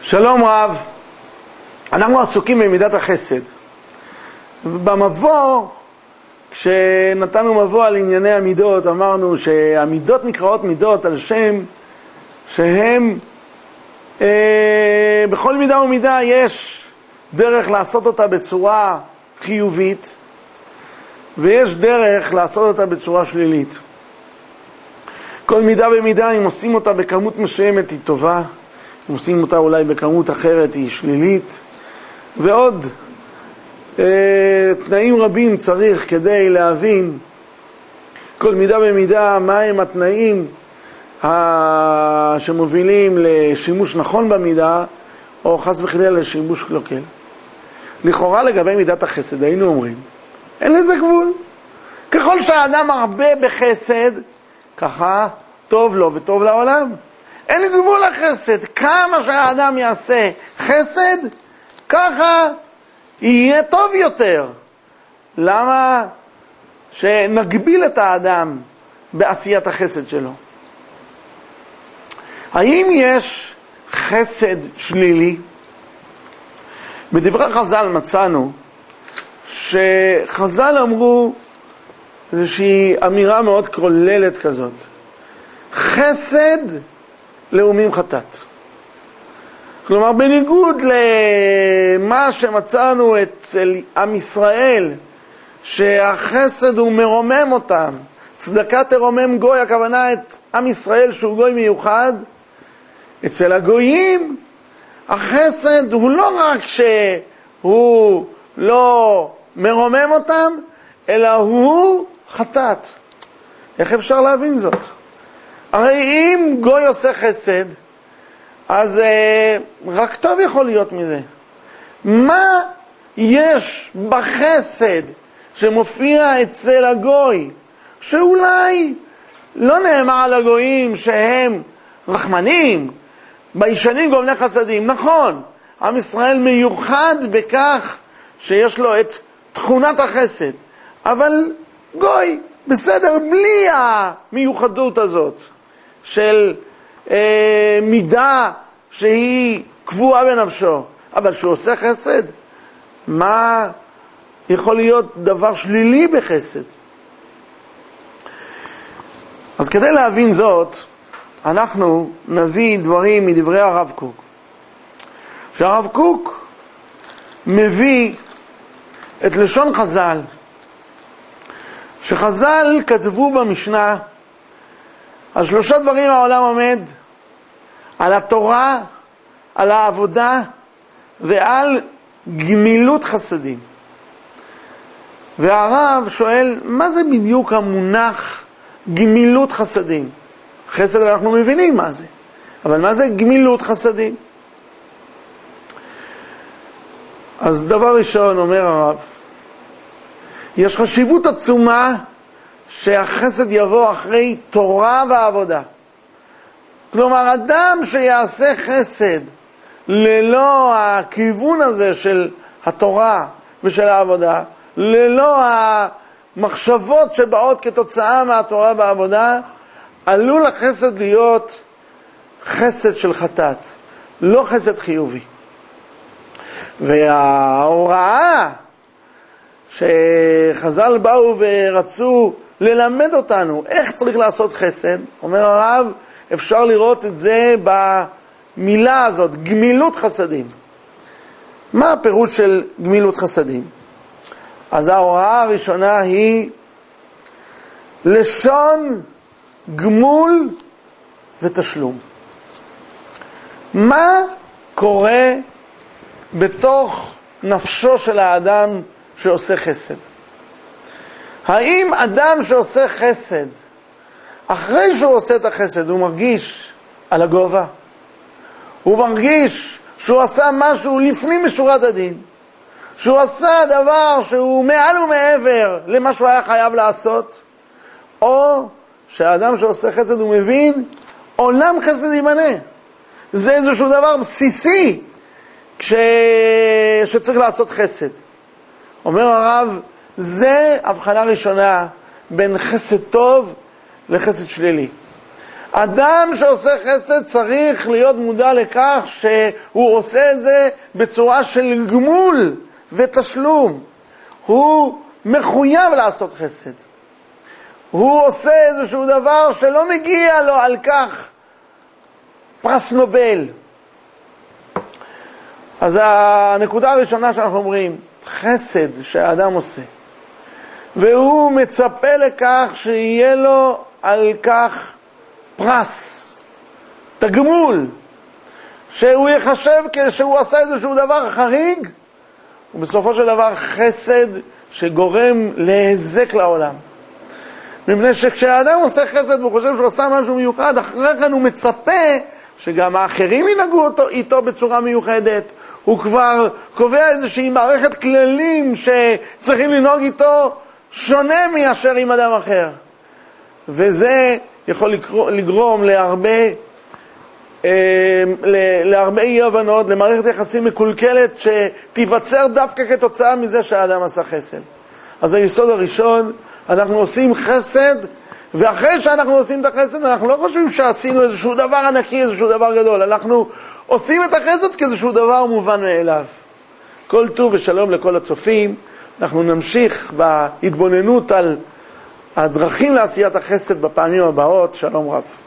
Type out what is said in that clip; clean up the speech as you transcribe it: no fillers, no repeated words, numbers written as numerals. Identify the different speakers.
Speaker 1: שלום רב, אנחנו עסוקים במידת החסד. במבוא, כשנתנו מבוא על ענייני המידות, אמרנו שהמידות נקראות מידות על שם שהם בכל מידה ומידה יש דרך לעשות אותה בצורה חיובית ויש דרך לעשות אותה בצורה שלילית. כל מידה ומידה, אם עושים אותה בכמות מסוימת היא טובה, אם עושים אותה אולי בכמות אחרת היא שלילית, ועוד תנאים רבים צריך כדי להבין כל מידה ומידה מהם התנאים שמובילים לשימוש נכון במידה או חס וחלילה לשימוש קלוקל. לכאורה לגבי מידת החסד היינו אומרים אין לזה גבול, ככל שהאדם הרבה בחסד ככה טוב לו וטוב לעולם. אין גבול לחסד, כמה שהאדם יעשה חסד ככה יהיה טוב יותר. למה שנגביל את האדם בעשיית החסד שלו? האם יש חסד שלילי? בדברי חז"ל מצאנו שחז"ל אמרו איזושהי אמירה מאוד כוללת כזאת: חסד לאומים חטאת. כלומר, בניגוד למה שמצאנו אצל עם ישראל, שהחסד הוא מרומם אותם, צדקה תרומם גוי, הכוונה את עם ישראל שהוא גוי מיוחד, אצל הגויים החסד הוא לא רק שהוא לא מרומם אותם, אלא הוא חטאת. איך אפשר להבין זאת? הרי אם גוי עושה חסד, אז רק טוב יכול להיות מזה. מה יש בחסד שמופיע אצל הגוי, שאולי לא נאמר על הגויים שהם רחמנים, ביישנים גומלי חסדים? נכון, עם ישראל מיוחד בכך שיש לו את תכונת החסד, אבל גוי בסדר בלי המיוחדות הזאת של מידה שהיא קבועה בנפשו, אבל שהוא עושה חסד, מה יכול להיות דבר שלילי בחסד? אז כדי להבין זאת, אנחנו נביא דברים מדברי הרב קוק. שהרב קוק מביא את לשון חז"ל, שחז"ל כתבו במשנה על 3 דברים העולם עומד: על התורה, על העבודה ועל גמילות חסדים. והרב שואל, מה זה בדיוק המונח גמילות חסדים? חסד אנחנו מבינים מה זה, אבל מה זה גמילות חסדים? אז דבר ראשון אומר הרב, יש חשיבות עצומה שהחסד יבוא אחרי תורה ועבודה. כלומר, אדם שיעשה חסד ללא הכיוון הזה של התורה ושל העבודה, ללא המחשבות שבאות כתוצאה מהתורה והעבודה, עלול החסד להיות חסד של חטאת, לא חסד חיובי. וההוראה שחז"ל באו ורצו ללמד אותנו איך צריך לעשות חסד, אומר הרב, אפשר לראות את זה במילה הזאת, גמילות חסדים. מה הפירוש של גמילות חסדים? אז ההוראה הראשונה היא לשון גמול ותשלום. מה קורה בתוך נפשו של האדם שעושה חסד? האם אדם שעושה חסד, אחרי שהוא עושה את החסד, הוא מרגיש על הגובה? הוא מרגיש שהוא עשה משהו לפנים משורת הדין? שהוא עשה דבר שהוא מעל ומעבר למה שהוא היה חייב לעשות? או שהאדם שעושה חסד הוא מבין, עולם חסד יימנה. זה איזשהו דבר בסיסי שצריך לעשות חסד. אומר הרב, זה הבחנה ראשונה בין חסד טוב לחסד שלילי. אדם שעושה חסד צריך להיות מודע לכך שהוא עושה את זה בצורה של גמול ותשלום. הוא מחויב לעשות חסד. הוא עושה איזשהו דבר שלא מגיע לו על כך פרס נובל. אז הנקודה הראשונה שאנחנו אומרים, חסד שהאדם עושה, והוא מצפה לכך שיהיה לו על כך פרס, תגמול, שהוא יחשב שהוא עשה איזשהו דבר חריג, ובסופו של דבר חסד שגורם להיזק לעולם. מפני שכשהאדם עושה חסד והוא חושב שהוא עושה משהו מיוחד, אחרי כן הוא מצפה שגם האחרים ינהגו איתו בצורה מיוחדת. הוא כבר קובע איזושהי מערכת כללים שצריכים לנהוג איתו שונה מאשר עם אדם אחר. וזה יכול לגרום להרבה אי הבנות, למערכת יחסים מקולקלת שתיווצר דווקא כתוצאה מזה שהאדם עשה חסד. אז היסוד הראשון, אנחנו עושים חסד, ואחרי שאנחנו עושים את החסד, אנחנו לא חושבים שעשינו איזשהו דבר ענקי, איזשהו דבר גדול. אנחנו עושים את החסד כאיזשהו דבר מובן מאליו. כל טוב ושלום לכל הצופים. אנחנו נמשיך בהתבוננות על הדרכים לעשיית החסד בפעמים הבאות. שלום רב.